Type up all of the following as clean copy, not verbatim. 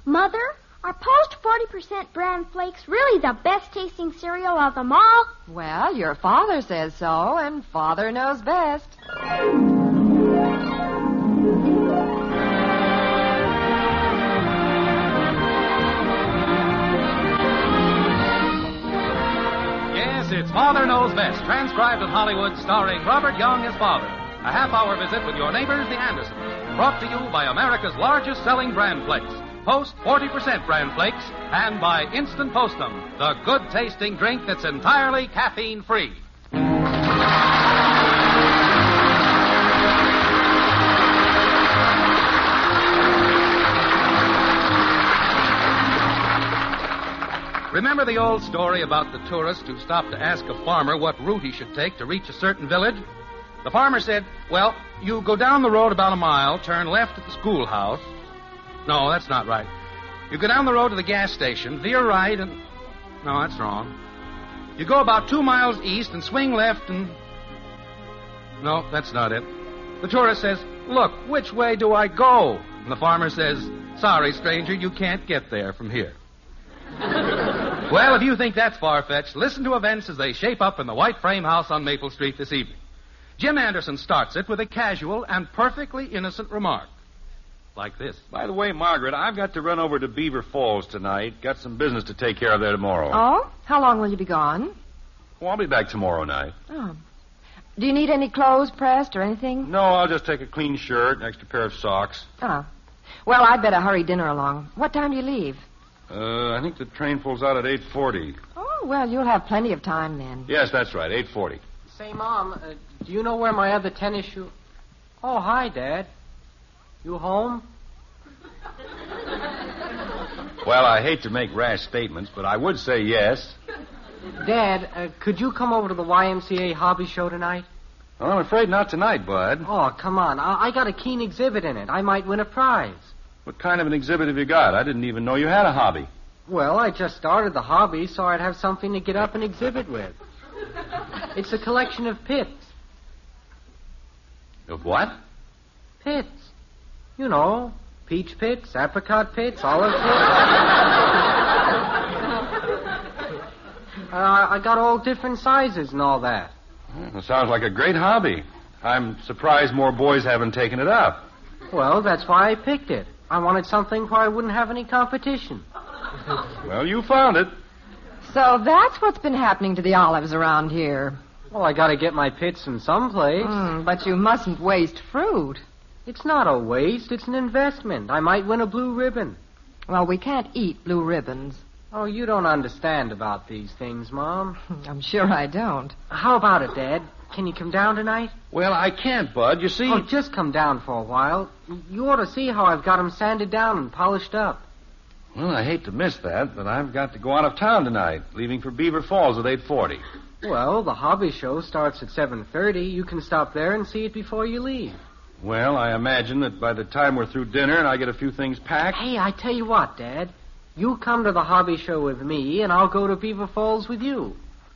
Mother, are Post 40% bran flakes really the best-tasting cereal of them all? Well, your father says so, and Father knows best. Yes, it's Father Knows Best, transcribed in Hollywood, starring Robert Young as Father. A half-hour visit with your neighbors, the Andersons. Brought to you by America's largest-selling bran flakes, Post 40% bran flakes, and by Instant Postum, the good-tasting drink that's entirely caffeine-free. Remember the old story about the tourist who stopped to ask a farmer what route he should take to reach a certain village? The farmer said, well, you go down the road about a mile, turn left at the schoolhouse. No, that's not right. You go down the road to the gas station, veer right, and... No, that's wrong. You go about 2 miles east and swing left and... No, that's not it. The tourist says, look, which way do I go? And the farmer says, sorry, stranger, you can't get there from here. Well, if you think that's far-fetched, listen to events as they shape up in the White Frame House on Maple Street this evening. Jim Anderson starts it with a casual and perfectly innocent remark. Like this. By the way, Margaret, I've got to run over to Beaver Falls tonight. Got some business to take care of there tomorrow. Oh? How long will you be gone? Well, I'll be back tomorrow night. Oh. Do you need any clothes pressed or anything? No, I'll just take a clean shirt, an extra pair of socks. Oh. Well, I'd better hurry dinner along. What time do you leave? I think the train pulls out at 8:40. Oh, well, you'll have plenty of time then. Yes, that's right, 8:40. Say, Mom, do you know where my other tennis shoe... Oh, hi, Dad. You home? Well, I hate to make rash statements, but I would say yes. Dad, could you come over to the YMCA hobby show tonight? Well, I'm afraid not tonight, Bud. Oh, come on. I got a keen exhibit in it. I might win a prize. What kind of an exhibit have you got? I didn't even know you had a hobby. Well, I just started the hobby so I'd have something to get up and exhibit with. It's a collection of pits. Of what? Pits. You know, peach pits, apricot pits, olive pits. I got all different sizes and all that. Well, sounds like a great hobby. I'm surprised more boys haven't taken it up. Well, that's why I picked it. I wanted something where I wouldn't have any competition. Well, you found it. So that's what's been happening to the olives around here. Well, I got to get my pits in some place. But you mustn't waste fruit. It's not a waste. It's an investment. I might win a blue ribbon. Well, we can't eat blue ribbons. Oh, you don't understand about these things, Mom. I'm sure I don't. How about it, Dad? Can you come down tonight? Well, I can't, Bud. You see... Oh, just come down for a while. You ought to see how I've got them sanded down and polished up. Well, I hate to miss that, but I've got to go out of town tonight, leaving for Beaver Falls at 8:40. Well, the hobby show starts at 7:30. You can stop there and see it before you leave. Well, I imagine that by the time we're through dinner and I get a few things packed... Hey, I tell you what, Dad. You come to the hobby show with me, and I'll go to Beaver Falls with you.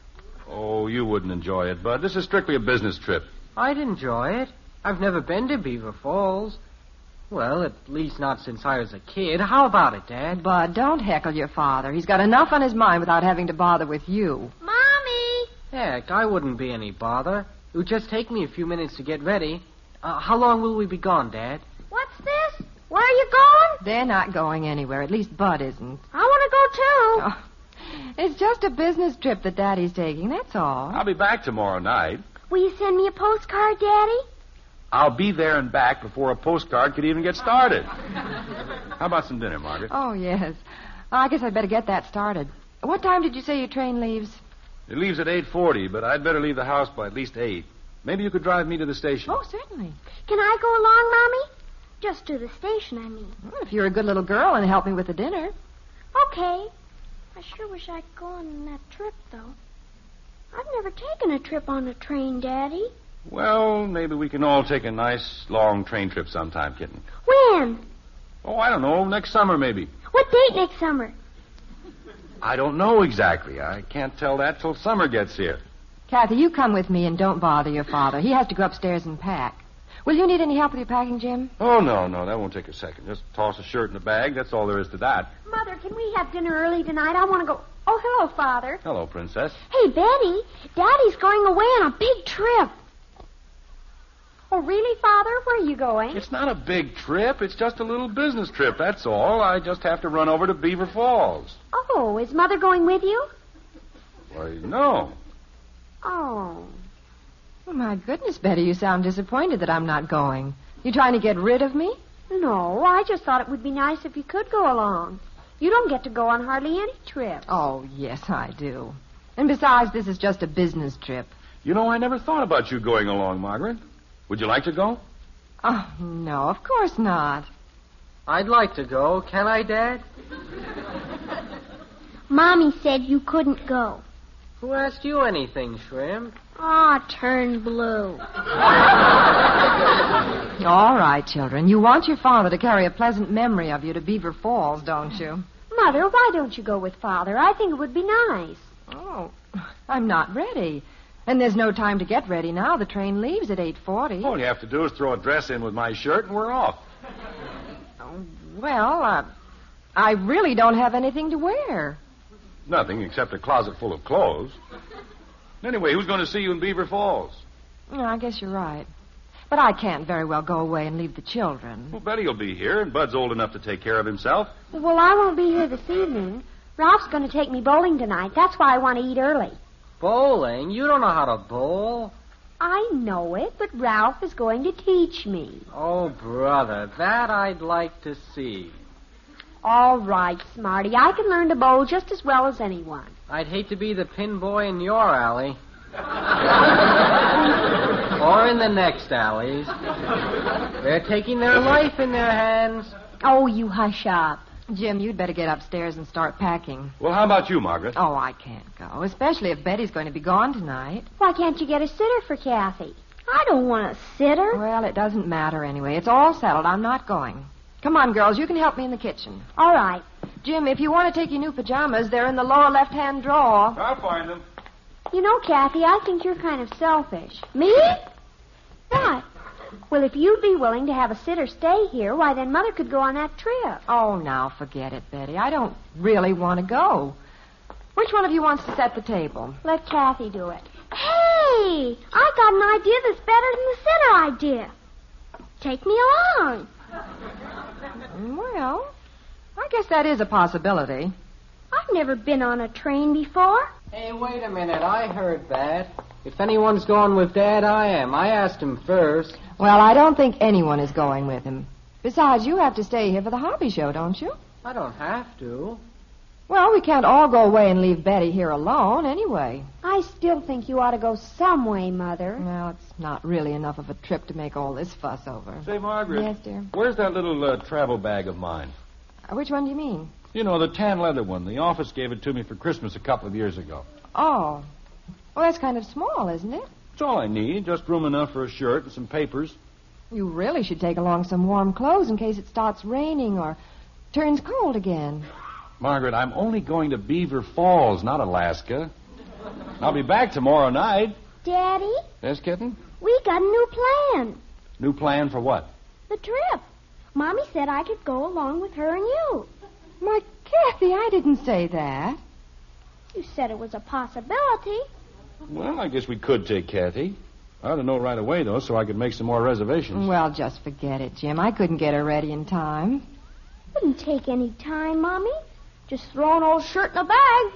Oh, you wouldn't enjoy it, Bud. This is strictly a business trip. I'd enjoy it. I've never been to Beaver Falls. Well, at least not since I was a kid. How about it, Dad? Bud, don't heckle your father. He's got enough on his mind without having to bother with you. Mommy! Heck, I wouldn't be any bother. It would just take me a few minutes to get ready. How long will we be gone, Dad? What's this? Where are you going? They're not going anywhere. At least Bud isn't. I want to go, too. Oh, it's just a business trip that Daddy's taking, that's all. I'll be back tomorrow night. Will you send me a postcard, Daddy? I'll be there and back before a postcard could even get started. How about some dinner, Margaret? Oh, yes. I guess I'd better get that started. What time did you say your train leaves? It leaves at 8:40, but I'd better leave the house by at least 8. Maybe you could drive me to the station. Oh, certainly. Can I go along, Mommy? Just to the station, I mean. Well, if you're a good little girl and help me with the dinner. Okay. I sure wish I could go on that trip, though. I've never taken a trip on a train, Daddy. Well, maybe we can all take a nice, long train trip sometime, kitten. When? Oh, I don't know. Next summer, maybe. What date next summer? I don't know exactly. I can't tell that till summer gets here. Kathy, you come with me and don't bother your father. He has to go upstairs and pack. Will you need any help with your packing, Jim? Oh, no, that won't take a second. Just toss a shirt in the bag. That's all there is to that. Mother, can we have dinner early tonight? I want to go. Oh, hello, Father. Hello, Princess. Hey, Betty, Daddy's going away on a big trip. Oh, really, Father? Where are you going? It's not a big trip. It's just a little business trip, that's all. I just have to run over to Beaver Falls. Oh, is Mother going with you? Why, no. Oh. Oh, my goodness, Betty, you sound disappointed that I'm not going. You trying to get rid of me? No, I just thought it would be nice if you could go along. You don't get to go on hardly any trips. Oh, yes, I do. And besides, this is just a business trip. You know, I never thought about you going along, Margaret. Would you like to go? Oh, no, of course not. I'd like to go. Can I, Dad? Mommy said you couldn't go. Who asked you anything, Shrimp? Ah, turn blue. All right, children. You want your father to carry a pleasant memory of you to Beaver Falls, don't you? Mother, why don't you go with Father? I think it would be nice. Oh, I'm not ready. And there's no time to get ready now. The train leaves at 8:40. All you have to do is throw a dress in with my shirt and we're off. Well, I really don't have anything to wear. Nothing except a closet full of clothes. Anyway, who's going to see you in Beaver Falls? Oh, I guess you're right. But I can't very well go away and leave the children. Well, Betty will be here, and Bud's old enough to take care of himself. Well, I won't be here this evening. Ralph's going to take me bowling tonight. That's why I want to eat early. Bowling? You don't know how to bowl. I know it, but Ralph is going to teach me. Oh, brother, that I'd like to see. All right, Smarty. I can learn to bowl just as well as anyone. I'd hate to be the pin boy in your alley. Or in the next alleys. They're taking their life in their hands. Oh, you hush up. Jim, you'd better get upstairs and start packing. Well, how about you, Margaret? Oh, I can't go, especially if Betty's going to be gone tonight. Why can't you get a sitter for Kathy? I don't want a sitter. Well, it doesn't matter anyway. It's all settled. I'm not going. Come on, girls. You can help me in the kitchen. All right. Jim, if you want to take your new pajamas, they're in the lower left-hand drawer. I'll find them. You know, Kathy, I think you're kind of selfish. Me? What? Well, if you'd be willing to have a sitter stay here, why, then Mother could go on that trip. Oh, now, forget it, Betty. I don't really want to go. Which one of you wants to set the table? Let Kathy do it. Hey! I got an idea that's better than the sitter idea. Take me along. Well, I guess that is a possibility. I've never been on a train before. Hey, wait a minute. I heard that. If anyone's going with Dad, I am. I asked him first. Well, I don't think anyone is going with him. Besides, you have to stay here for the hobby show, don't you? I don't have to. Well, we can't all go away and leave Betty here alone anyway. I still think you ought to go some way, Mother. Well, it's not really enough of a trip to make all this fuss over. Say, Margaret. Yes, dear? Where's that little travel bag of mine? Which one do you mean? You know, the tan leather one. The office gave it to me for Christmas a couple of years ago. Oh. Well, that's kind of small, isn't it? It's all I need. Just room enough for a shirt and some papers. You really should take along some warm clothes in case it starts raining or turns cold again. Margaret, I'm only going to Beaver Falls, not Alaska. I'll be back tomorrow night. Daddy, Yes, kitten? we got a new plan. New plan for what? The trip. Mommy said I could go along with her and you. Why, Kathy, I didn't say that. You said it was a possibility. Well, I guess we could take Kathy. I ought to know right away, though, so I could make some more reservations. Well, just forget it, Jim. I couldn't get her ready in time. Wouldn't take any time, Mommy. Just throw an old shirt in a bag.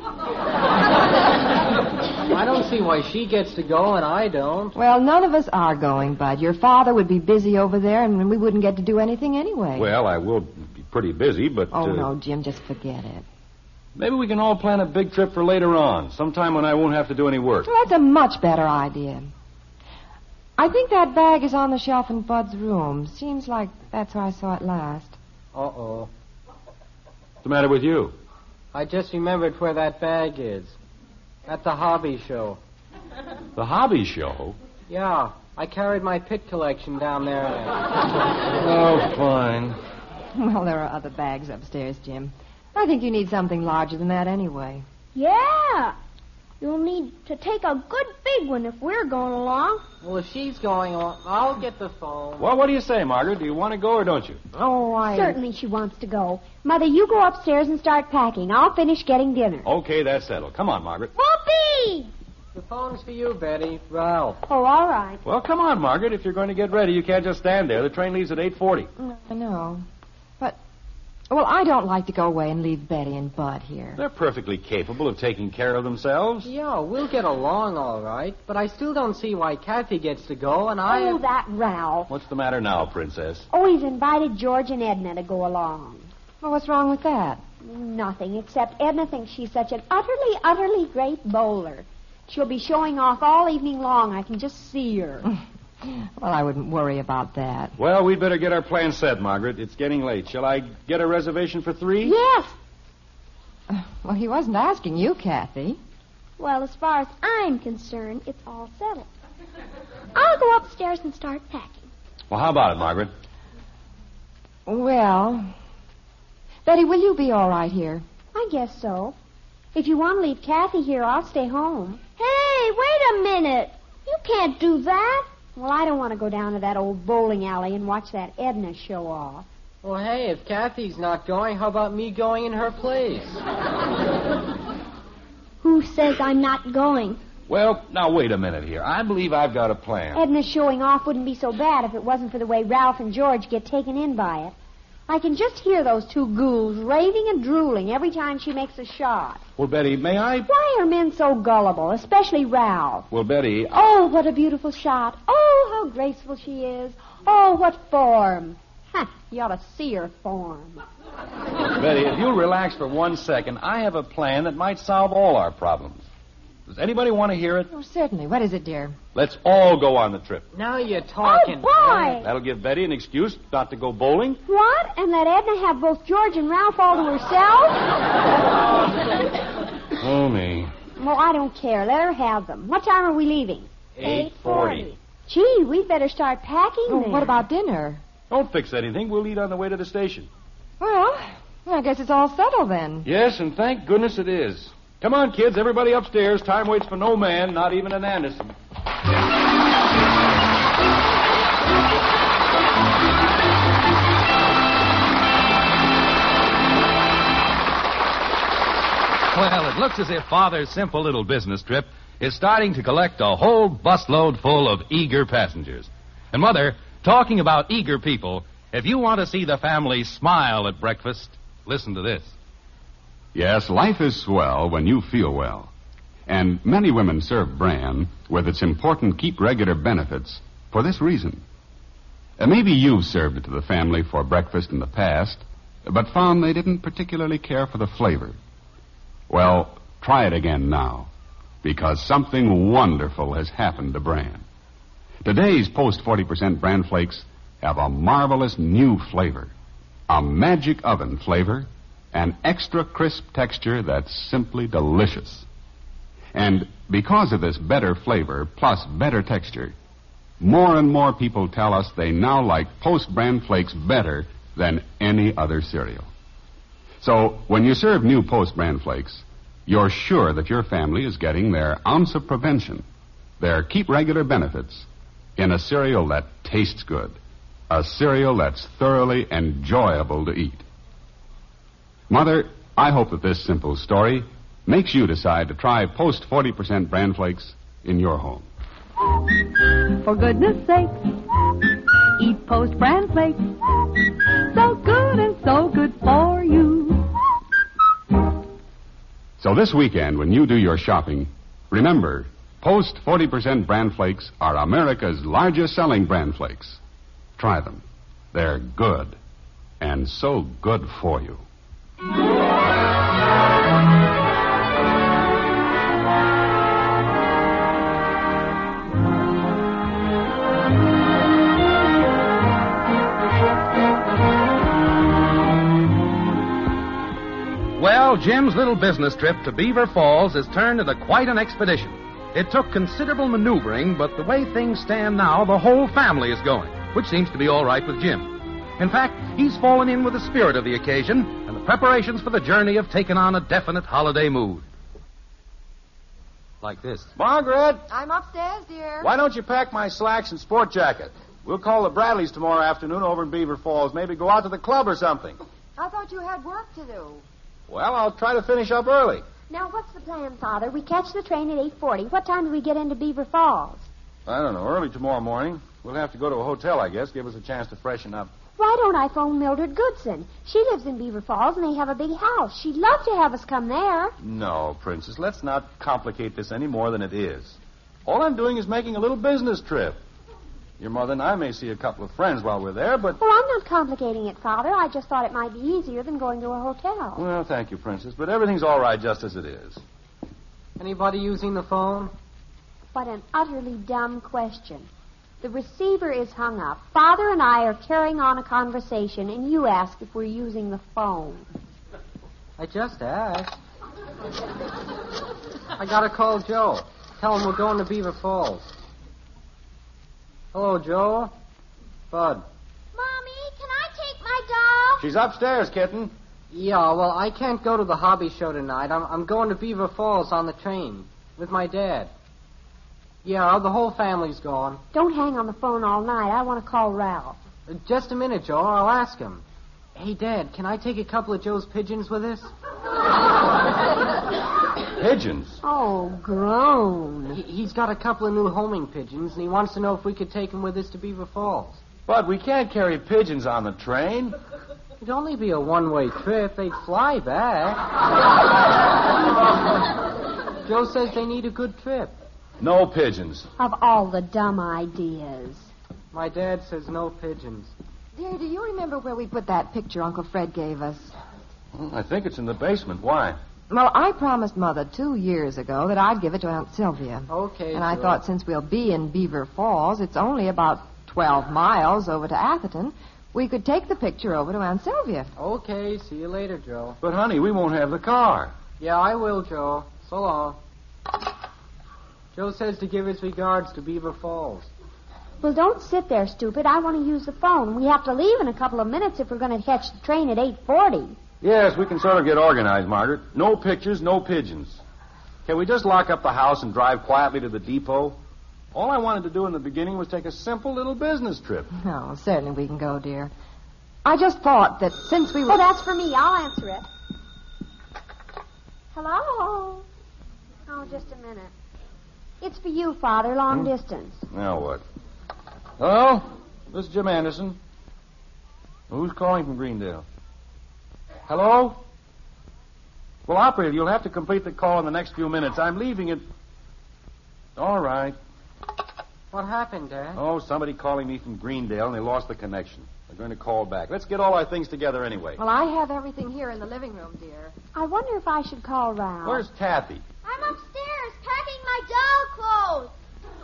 I don't see why she gets to go and I don't. Well, none of us are going, Bud. Your father would be busy over there, and we wouldn't get to do anything anyway. Well, I will be pretty busy, but... Oh, no, Jim, just forget it. Maybe we can all plan a big trip for later on, sometime when I won't have to do any work. Well, that's a much better idea. I think that bag is on the shelf in Bud's room. Seems like that's where I saw it last. Uh-oh. What's the matter with you? I just remembered where that bag is. At the hobby show. The hobby show? Yeah, I carried my pit collection down there. Oh, fine. Well, there are other bags upstairs, Jim. I think you need something larger than that anyway. Yeah. You'll need to take a good big one if we're going along. Well, if she's going on, I'll get the phone. Well, what do you say, Margaret? Do you want to go or don't you? Certainly she wants to go. Mother, you go upstairs and start packing. I'll finish getting dinner. Okay, that's settled. Come on, Margaret. Whoopee! The phone's for you, Betty. Ralph. Oh, all right. Well, come on, Margaret. If you're going to get ready, you can't just stand there. The train leaves at 8:40. I know. But, well, I don't like to go away and leave Betty and Bud here. They're perfectly capable of taking care of themselves. Yeah, we'll get along all right, but I still don't see why Kathy gets to go and I... Oh, that Ralph. What's the matter now, Princess? Oh, he's invited George and Edna to go along. Well, what's wrong with that? Nothing, except Edna thinks she's such an utterly, utterly great bowler. She'll be showing off all evening long. I can just see her. Well, I wouldn't worry about that. Well, we'd better get our plans set, Margaret. It's getting late. Shall I get a reservation for 3? Yes. Well, he wasn't asking you, Kathy. Well, as far as I'm concerned, it's all settled. I'll go upstairs and start packing. Well, how about it, Margaret? Well, Betty, will you be all right here? I guess so. If you want to leave Kathy here, I'll stay home. Hey, wait a minute. You can't do that. Well, I don't want to go down to that old bowling alley and watch that Edna show off. Well, hey, if Kathy's not going, how about me going in her place? Who says I'm not going? Well, now, wait a minute here. I believe I've got a plan. Edna's showing off wouldn't be so bad if it wasn't for the way Ralph and George get taken in by it. I can just hear those two ghouls raving and drooling every time she makes a shot. Well, Betty, may I... Why are men so gullible, especially Ralph? Well, Betty... Oh, what a beautiful shot. Oh, how graceful she is. Oh, what form. Huh, you ought to see her form. Betty, if you'll relax for 1 second, I have a plan that might solve all our problems. Does anybody want to hear it? Oh, certainly. What is it, dear? Let's all go on the trip. Now you're talking. Oh, boy! That'll give Betty an excuse not to go bowling. What? And let Edna have both George and Ralph all to herself? Oh, me. Well, I don't care. Let her have them. What time are we leaving? 8:40. Gee, we'd better start packing Oh, then. what about dinner? Don't fix anything. We'll eat on the way to the station. Well, I guess it's all settled then. Yes, and thank goodness it is. Come on, kids. Everybody upstairs. Time waits for no man, not even an Anderson. Well, it looks as if Father's simple little business trip is starting to collect a whole busload full of eager passengers. And, Mother, talking about eager people, if you want to see the family smile at breakfast, listen to this. Yes, life is swell when you feel well. And many women serve bran with its important keep regular benefits for this reason. Maybe you've served it to the family for breakfast in the past, but found they didn't particularly care for the flavor. Well, try it again now, because something wonderful has happened to bran. Today's Post 40% bran flakes have a marvelous new flavor, a magic oven flavor, an extra crisp texture that's simply delicious. And because of this better flavor plus better texture, more and more people tell us they now like Post bran flakes better than any other cereal. So when you serve new Post bran flakes, you're sure that your family is getting their ounce of prevention, their keep regular benefits, in a cereal that tastes good, a cereal that's thoroughly enjoyable to eat. Mother, I hope that this simple story makes you decide to try Post 40% bran flakes in your home. For goodness sake, eat Post bran flakes. So good and so good for you. So this weekend, when you do your shopping, remember, Post 40% bran flakes are America's largest selling bran flakes. Try them. They're good, and so good for you. Well, Jim's little business trip to Beaver Falls has turned into quite an expedition. It took considerable maneuvering, but the way things stand now, the whole family is going, which seems to be all right with Jim. In fact, he's fallen in with the spirit of the occasion, and the preparations for the journey have taken on a definite holiday mood. like this. Margaret, I'm upstairs, dear. why don't you pack my slacks and sport jacket? We'll call the Bradleys tomorrow afternoon over in Beaver Falls. Maybe go out to the club or something. I thought you had work to do. Well, I'll try to finish up early. Now, what's the plan, Father? We catch the train at 8:40. What time do we get into Beaver Falls? I don't know, early tomorrow morning. We'll have to go to a hotel, I guess. Give us a chance to freshen up. Why don't I phone Mildred Goodson? She lives in Beaver Falls, and they have a big house. She'd love to have us come there. No, Princess, let's not complicate this any more than it is. All I'm doing is making a little business trip. Your mother and I may see a couple of friends while we're there, but... Well, I'm not complicating it, Father. I just thought it might be easier than going to a hotel. Well, thank you, Princess, but everything's all right just as it is. Anybody using the phone? What an utterly dumb question. The receiver is hung up. Father and I are carrying on a conversation, and you ask if we're using the phone. I just asked. I gotta call Joe. Tell him we're going to Beaver Falls. Hello, Joe. Bud. Mommy, can I take my doll? She's upstairs, kitten. Yeah, well, I can't go to the hobby show tonight. I'm going to Beaver Falls on the train with my dad. Yeah, the whole family's gone. Don't hang on the phone all night. I want to call Ralph. Just a minute, Joe. I'll ask him. Hey, Dad, can I take a couple of Joe's pigeons with us? Pigeons? Oh, groan. He's got a couple of new homing pigeons, and he wants to know if we could take them with us to Beaver Falls. But we can't carry pigeons on the train. It'd only be a one-way trip. They'd fly back. Joe says they need a good trip. No pigeons. Of all the dumb ideas. My dad says no pigeons. Dear, do you remember where we put that picture Uncle Fred gave us? Well, I think it's in the basement. Why? Well, I promised Mother 2 years ago that I'd give it to Aunt Sylvia. Okay, And I Joe. thought since we'll be in Beaver Falls, it's only about 12 miles over to Atherton, we could take the picture over to Aunt Sylvia. Okay, see you later, Joe. But, honey, we won't have the car. Yeah, I will, Joe. So long. Joe says to give his regards to Beaver Falls. Well, don't sit there, stupid. I want to use the phone. We have to leave in a couple of minutes if we're going to catch the train at 8:40. Yes, we can sort of get organized, Margaret. No pictures, no pigeons. Can we just lock up the house and drive quietly to the depot? All I wanted to do in the beginning was take a simple little business trip. No, certainly we can go, dear. I just thought that since we were... Oh, that's for me. I'll answer it. Hello? Oh, just a minute. It's for you, Father, long distance. Now what? Hello? This is Jim Anderson. Who's calling from Greendale? Hello? Well, operator, you'll have to complete the call in the next few minutes. I'm leaving it. All right. What happened, Dad? Oh, somebody calling me from Greendale, and they lost the connection. They're going to call back. Let's get all our things together anyway. Well, I have everything here in the living room, dear. I wonder if I should call Ralph. Where's Kathy? I'm upstairs packing my doll clothes.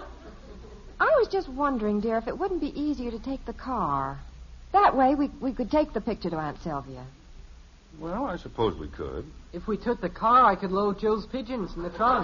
I was just wondering, dear, if it wouldn't be easier to take the car. That way we could take the picture to Aunt Sylvia. Well, I suppose we could. If we took the car, I could load Joe's pigeons in the trunk.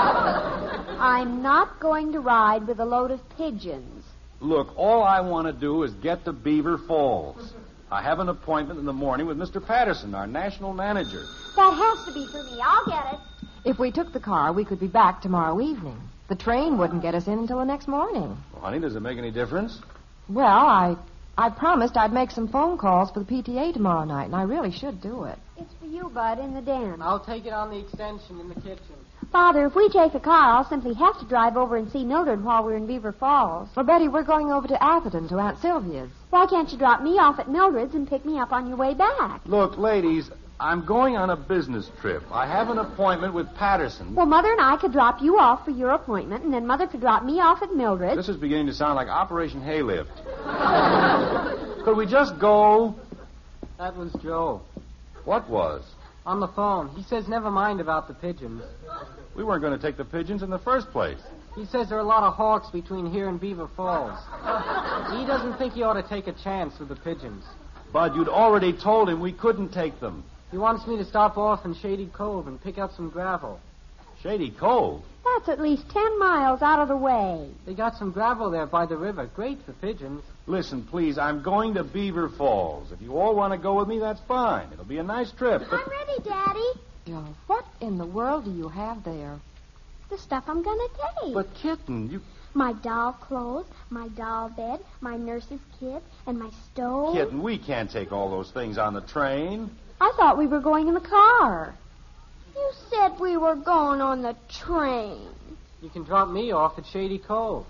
I'm not going to ride with a load of pigeons. Look, all I want to do is get to Beaver Falls. I have an appointment in the morning with Mr. Patterson, our national manager. That has to be for me. I'll get it. If we took the car, we could be back tomorrow evening. The train wouldn't get us in until the next morning. Well, honey, does it make any difference? Well, I promised I'd make some phone calls for the PTA tomorrow night, and I really should do it. It's for you, Bud, in the den. I'll take it on the extension in the kitchen. Father, if we take the car, I'll simply have to drive over and see Mildred while we're in Beaver Falls. Well, Betty, we're going over to Atherton to Aunt Sylvia's. Why can't you drop me off at Mildred's and pick me up on your way back? Look, ladies, I'm going on a business trip. I have an appointment with Patterson. Well, Mother and I could drop you off for your appointment, and then Mother could drop me off at Mildred's. This is beginning to sound like Operation Haylift. Could we just go? That was Joe. What was? On the phone. He says never mind about the pigeons. We weren't going to take the pigeons in the first place. He says there are a lot of hawks between here and Beaver Falls. He doesn't think he ought to take a chance with the pigeons. Bud, you'd already told him we couldn't take them. He wants me to stop off in Shady Cove and pick up some gravel. Shady Cove? That's at least 10 miles out of the way. They got some gravel there by the river. Great for pigeons. Listen, please, I'm going to Beaver Falls. If you all want to go with me, that's fine. It'll be a nice trip. But... I'm ready, Daddy. Joe, what in the world do you have there? The stuff I'm going to take. But, kitten, you... My doll clothes, my doll bed, my nurse's kit, and my stove. Kitten, we can't take all those things on the train. I thought we were going in the car. You said we were going on the train. You can drop me off at Shady Cove.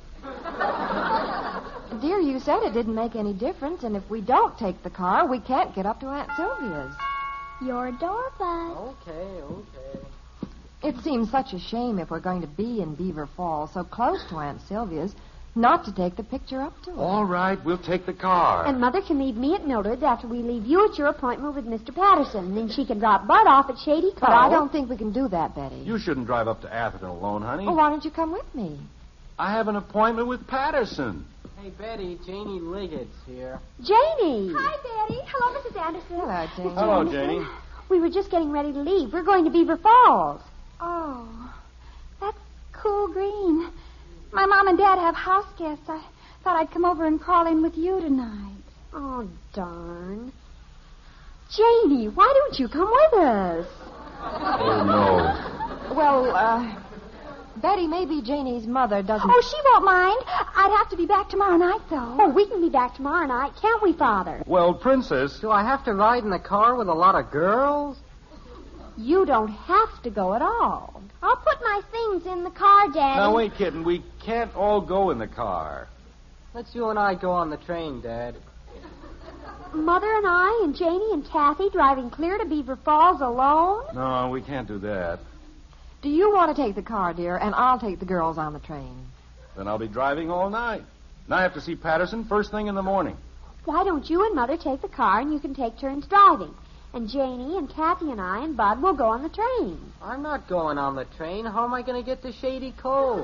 Dear, you said it didn't make any difference, and if we don't take the car, we can't get up to Aunt Sylvia's. Your door, Bud. Okay. It seems such a shame if we're going to be in Beaver Falls, so close to Aunt Sylvia's, not to take the picture up to her. All right, we'll take the car. And Mother can leave me at Mildred's after we leave you at your appointment with Mr. Patterson. Then she can drop Bud off at Shady Cove. But I don't think we can do that, Betty. You shouldn't drive up to Atherton alone, honey. Well, why don't you come with me? I have an appointment with Patterson. Hey, Betty, Janie Liggett's here. Janie! Hi, Betty. Hello, Mrs. Anderson. Hello, Jane. Hello, Janie. We were just getting ready to leave. We're going to Beaver Falls. Oh, that's cool green. My mom and Dad have house guests. I thought I'd come over and crawl in with you tonight. Oh, darn. Janie, why don't you come with us? Oh, no. Well, Betty, maybe Janie's mother doesn't... Oh, she won't mind. I'd have to be back tomorrow night, though. Oh, we can be back tomorrow night, can't we, Father? Well, Princess... Do I have to ride in the car with a lot of girls? You don't have to go at all. I'll put my things in the car, Daddy. Now, wait, kitten. We can't all go in the car. Let's you and I go on the train, Dad. Mother and I and Janie and Kathy driving clear to Beaver Falls alone? No, we can't do that. Do you want to take the car, dear, and I'll take the girls on the train? Then I'll be driving all night. And I have to see Patterson first thing in the morning. Why don't you and Mother take the car and you can take turns driving? And Janie and Kathy and I and Bud will go on the train. I'm not going on the train. How am I going to get to Shady Cove?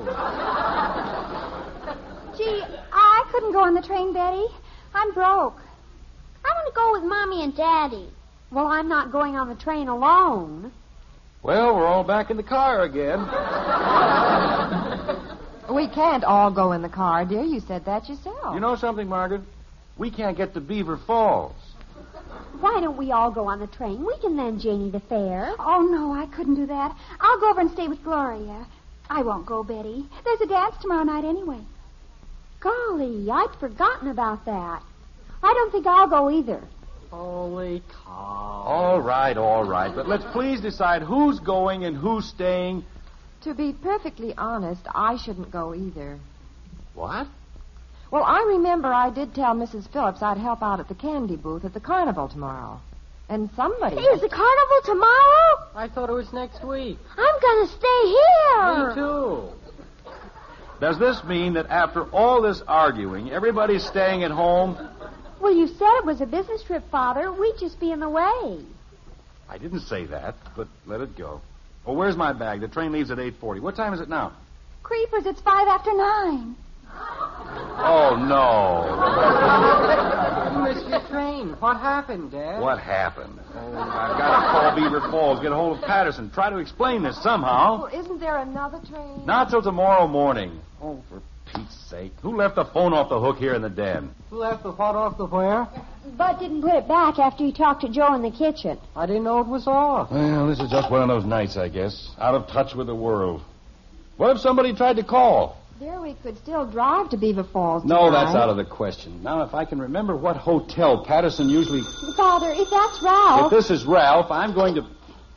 Gee, I couldn't go on the train, Betty. I'm broke. I want to go with Mommy and Daddy. Well, I'm not going on the train alone. Well, we're all back in the car again. We can't all go in the car, dear. You said that yourself. You know something, Margaret? We can't get to Beaver Falls. Why don't we all go on the train? We can lend Janie the fare. Oh, no, I couldn't do that. I'll go over and stay with Gloria. I won't go, Betty. There's a dance tomorrow night anyway. Golly, I'd forgotten about that. I don't think I'll go either. Holy cow. All right. But let's please decide who's going and who's staying. To be perfectly honest, I shouldn't go either. What? Well, I remember I did tell Mrs. Phillips I'd help out at the candy booth at the carnival tomorrow. And somebody... Is the carnival tomorrow? I thought it was next week. I'm going to stay here. Me too. Does this mean that after all this arguing, everybody's staying at home? Well, you said it was a business trip, Father. We'd just be in the way. I didn't say that, but let it go. Oh, where's my bag? The train leaves at 8:40. What time is it now? Creepers, it's 9:05. Oh, no. You missed your train. What happened, Dad? What happened? Oh, I've got to call Beaver Falls, get a hold of Patterson, try to explain this somehow. Well, isn't there another train? Not till tomorrow morning. Oh, for Pete's sake. Who left the phone off the hook here in the den? Who left the pot off the where? Bud didn't put it back after he talked to Joe in the kitchen. I didn't know it was off. Well, this is just one of those nights, I guess. Out of touch with the world. What if somebody tried to call? Dear, we could still drive to Beaver Falls No, tonight. that's out of the question. Now, if I can remember what hotel Patterson usually... Father, if that's Ralph... If this is Ralph, I'm going to...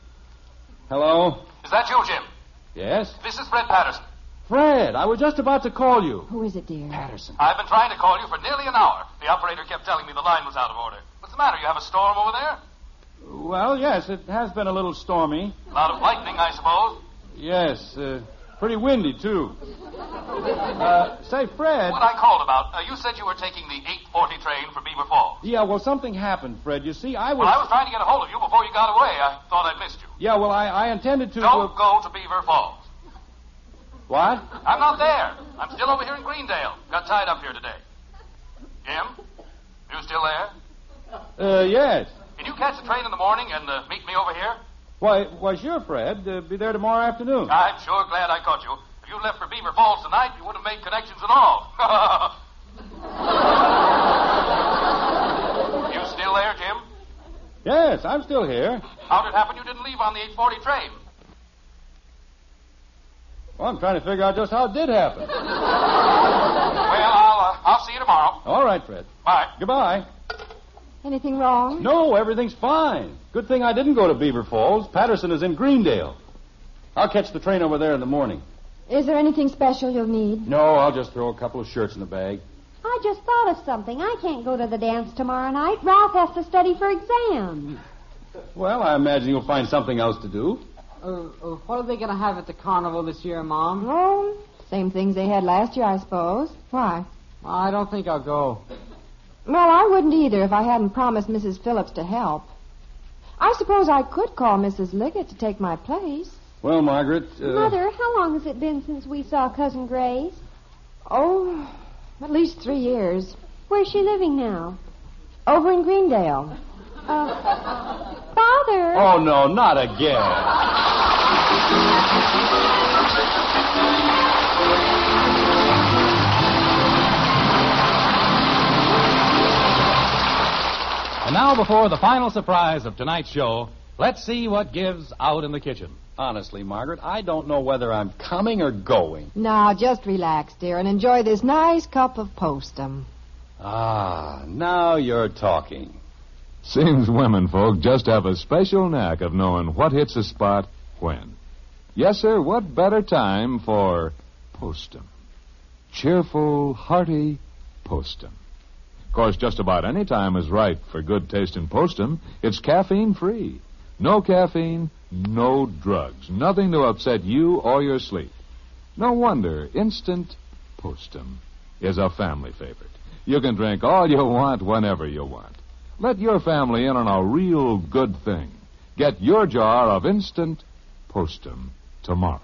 Hello? Is that you, Jim? Yes? This is Fred Patterson. Fred, I was just about to call you. Who is it, dear? Patterson. I've been trying to call you for nearly an hour. The operator kept telling me the line was out of order. What's the matter? You have a storm over there? Well, yes, it has been a little stormy. A lot of lightning, I suppose. Yes, pretty windy, too. Say, Fred... What I called about, you said you were taking the 8:40 train for Beaver Falls. Yeah, well, something happened, Fred. You see, I was... Well, I was trying to get a hold of you before you got away. I thought I'd missed you. Yeah, well, I intended to... Don't go to Beaver Falls. What? I'm not there. I'm still over here in Greendale. Got tied up here today. Jim? You still there? Yes. Can you catch the train in the morning and meet me over here? Why, sure, Fred. Be there tomorrow afternoon. I'm sure glad I caught you. If you left for Beaver Falls tonight, you wouldn't have made connections at all. You still there, Jim? Yes, I'm still here. How'd it happen you didn't leave on the 8:40 train? Well, I'm trying to figure out just how it did happen. Well, I'll see you tomorrow. All right, Fred. Bye. Goodbye. Anything wrong? No, everything's fine. Good thing I didn't go to Beaver Falls. Patterson is in Greendale. I'll catch the train over there in the morning. Is there anything special you'll need? No, I'll just throw a couple of shirts in the bag. I just thought of something. I can't go to the dance tomorrow night. Ralph has to study for exams. Well, I imagine you'll find something else to do. What are they going to have at the carnival this year, Mom? Oh, same things they had last year, I suppose. Why? I don't think I'll go. Well, I wouldn't either if I hadn't promised Mrs. Phillips to help. I suppose I could call Mrs. Liggett to take my place. Well, Margaret... Mother, how long has it been since we saw Cousin Grace? Oh, at least 3 years. Where's she living now? Over in Greendale. Father! Oh, no, not again. And now, before the final surprise of tonight's show, let's see what gives out in the kitchen. Honestly, Margaret, I don't know whether I'm coming or going. Now, just relax, dear, and enjoy this nice cup of postum. Ah, now you're talking. Seems women folk just have a special knack of knowing what hits a spot when. Yes, sir, what better time for postum? Cheerful, hearty postum. Of course, just about any time is right for good tasting postum. It's caffeine-free. No caffeine, no drugs. Nothing to upset you or your sleep. No wonder instant postum is a family favorite. You can drink all you want whenever you want. Let your family in on a real good thing. Get your jar of instant postum tomorrow.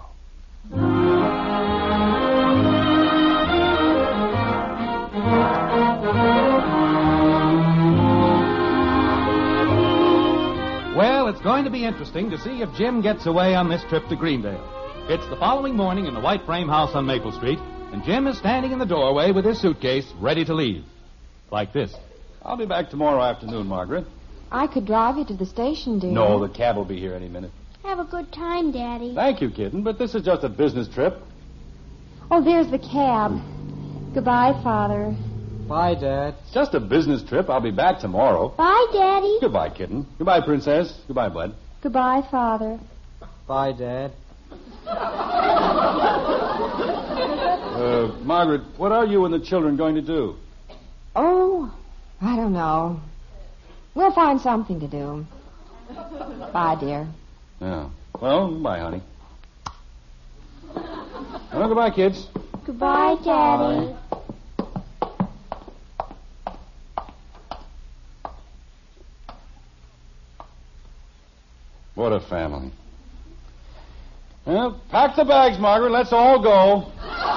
Well, it's going to be interesting to see if Jim gets away on this trip to Greendale. It's the following morning in the white frame house on Maple Street, and Jim is standing in the doorway with his suitcase ready to leave. Like this. I'll be back tomorrow afternoon, Margaret. I could drive you to the station, dear. No, the cab will be here any minute. Have a good time, Daddy. Thank you, kitten, but this is just a business trip. Oh, there's the cab. Goodbye, Father. Bye, Dad. It's just a business trip. I'll be back tomorrow. Bye, Daddy. Goodbye, kitten. Goodbye, Princess. Goodbye, Bud. Goodbye, Father. Bye, Dad. Margaret, what are you and the children going to do? Oh, I don't know. We'll find something to do. Bye, dear. Yeah. Well, bye, honey. Well, goodbye, kids. Goodbye, Daddy. What a family. Well, pack the bags, Margaret. Let's all go.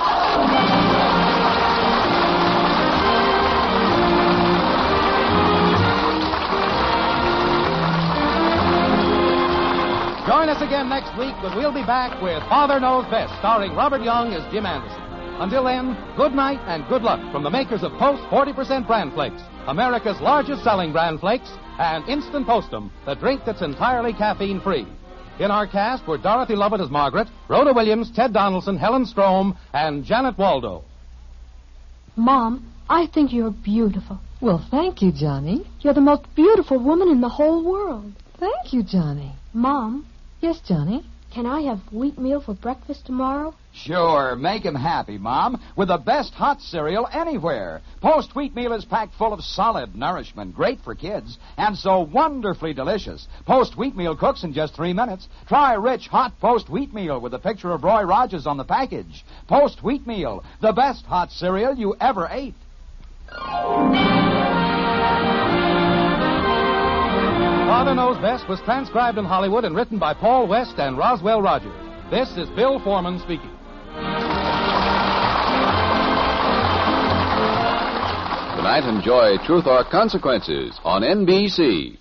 Join us again next week when we'll be back with Father Knows Best, starring Robert Young as Jim Anderson. Until then, good night and good luck from the makers of Post 40% Bran Flakes, America's largest selling Bran Flakes, and Instant Postum, the drink that's entirely caffeine-free. In our cast were Dorothy Lovett as Margaret, Rhoda Williams, Ted Donaldson, Helen Strome, and Janet Waldo. Mom, I think you're beautiful. Well, thank you, Johnny. You're the most beautiful woman in the whole world. Thank you, Johnny. Mom, Yes, Johnny? can I have wheatmeal for breakfast tomorrow? Sure, make him happy, Mom, with the best hot cereal anywhere. Post Wheatmeal is packed full of solid nourishment, great for kids, and so wonderfully delicious. Post Wheatmeal cooks in just 3 minutes. Try rich, hot Post Wheatmeal with a picture of Roy Rogers on the package. Post Wheatmeal, the best hot cereal you ever ate. Father Knows Best was transcribed in Hollywood and written by Paul West and Roswell Rogers. This is Bill Foreman speaking. Tonight, enjoy Truth or Consequences on NBC.